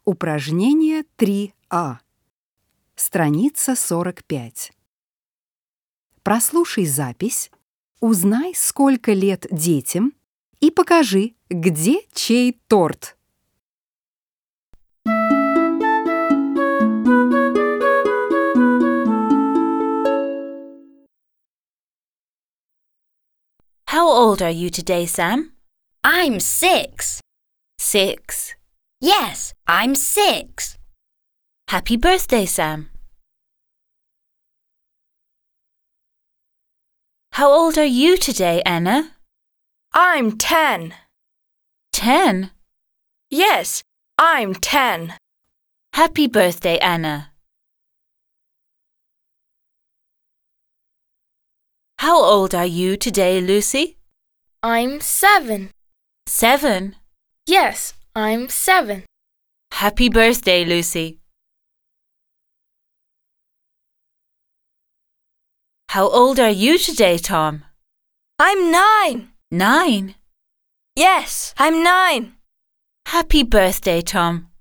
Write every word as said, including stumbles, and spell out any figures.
Упражнение три А. Страница сорок пять. Прослушай запись, узнай, сколько лет детям, и покажи, где чей торт. How old are you today, Sam? I'm six. Six. Yes, I'm six. Happy birthday, Sam. How old are you today, Anna? I'm ten. Ten. Yes, I'm ten. Happy birthday, Anna. How old are you today, Lucy? I'm seven. Seven. Yes, I'm seven. Happy birthday, Lucy. How old are you today, Tom? I'm nine. Nine. Yes, I'm nine. Happy birthday, Tom.